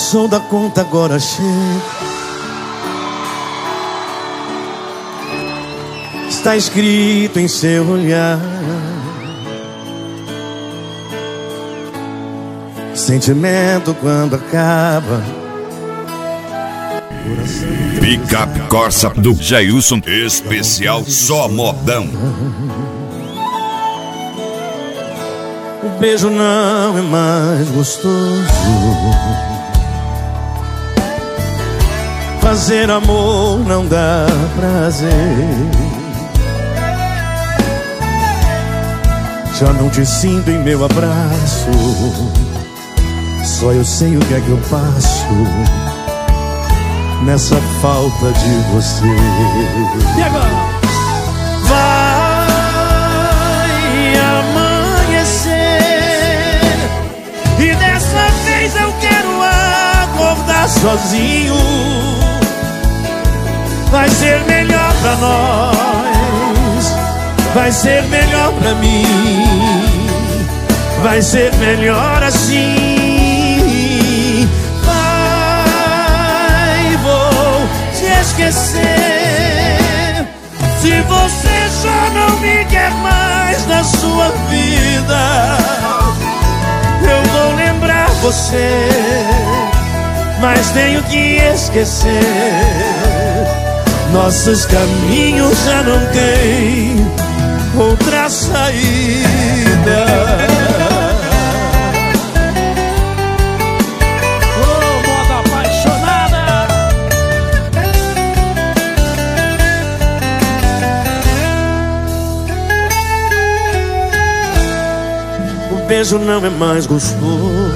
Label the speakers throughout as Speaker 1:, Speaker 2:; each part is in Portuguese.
Speaker 1: Passou da conta, agora chega. Está escrito em seu olhar. Sentimento quando acaba.
Speaker 2: Picape Corsa do Jailson, especial só modão.
Speaker 1: O beijo não é mais gostoso. Fazer amor não dá prazer. Já não te sinto em meu abraço. Só eu sei o que é que eu passo nessa falta de você.
Speaker 3: E agora?
Speaker 1: Vai amanhecer e dessa vez eu quero acordar sozinho. Vai ser melhor pra nós, vai ser melhor pra mim, vai ser melhor assim. Esquecer. Se você já não me quer mais na sua vida, eu vou lembrar você, mas tenho que esquecer. Nossos caminhos já não têm outra saída. Beijo não é mais gostoso.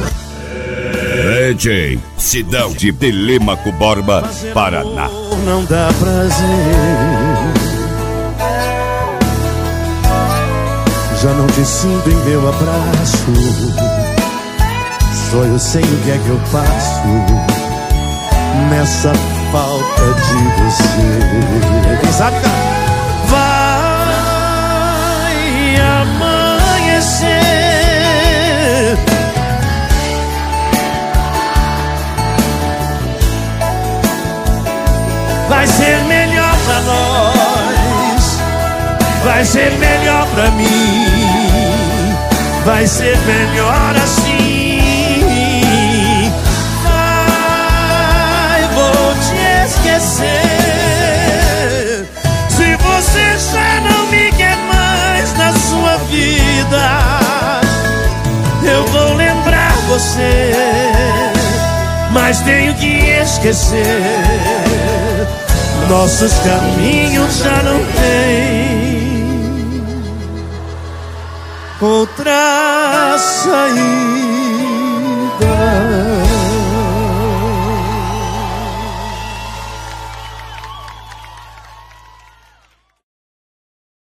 Speaker 2: DJ Sidão de Telêmaco Borba, Paraná.
Speaker 1: Não dá prazer. Já não te sinto em meu abraço. Só eu sei o que é que eu passo nessa falta de você. Quem sabe, cara? Vai amanhecer. Vai ser melhor pra nós, vai ser melhor pra mim, vai ser melhor assim. Ai, vou te esquecer. Se você já não me quer mais na sua vida, eu vou lembrar você, mas tenho que esquecer. Nossos caminhos já não